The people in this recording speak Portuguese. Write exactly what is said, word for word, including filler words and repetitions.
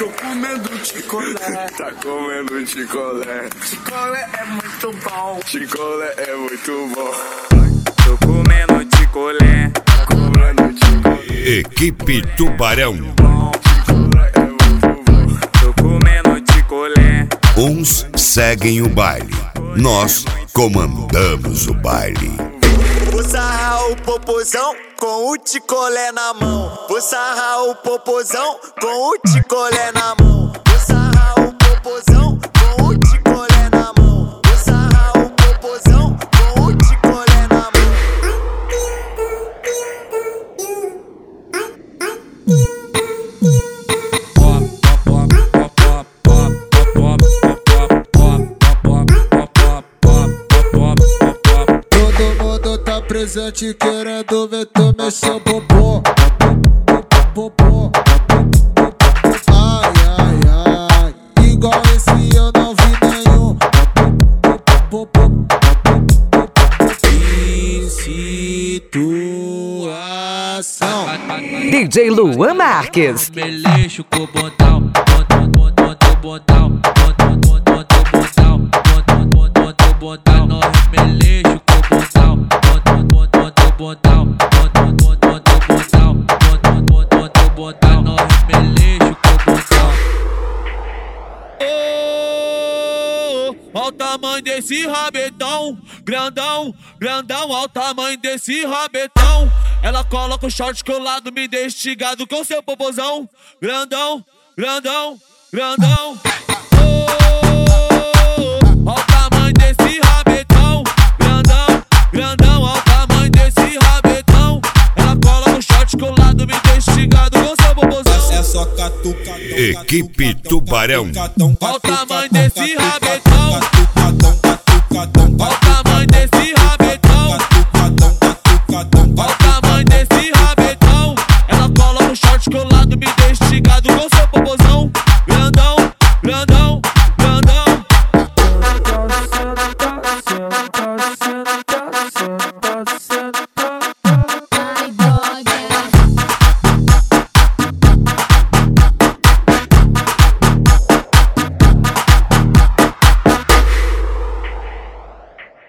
Tô comendo chicolé. Tá comendo chicolé. Chicolé é muito bom. Chicolé é muito bom. Tô comendo chicolé. Tá comendo chicolé. Equipe Tubarão. Chicolé é muito bom. Tô comendo chicolé. Uns seguem o baile, nós comandamos o baile. Vou sarrar o popozão com o ticolé na mão. Vou sarrar o popozão com o ticolé na mão. Vou sarrar o popozão com o ticolé na mão. Vou sarrar o popozão com o ticolé na mão. Todo mundo tá presente querendo ver tu mexer o popô. Popô. Ai, ai, ai. Igual esse eu não vi nenhum. Popô. Situação. D J Luan Marques. Meleixo com botão, botão, botão, botão, botão, botão, botão, botão, botão, nós meleixo com botão, botão, botão, botão, botão, botão, botão, botão, botão, nós meleixo com botão. Ó o tamanho desse rabetão, grandão, grandão, ó o tamanho desse rabetão. Ela coloca o short colado, me deixa instigado com seu popozão. Grandão, grandão, grandão. Oh, ó o tamanho desse rabetão. Grandão, grandão, ó o tamanho desse rabetão. Ela coloca o short colado, me deixa instigado com seu popozão. É só catuca. Equipe Tubarão. Ó o tamanho desse rabetão.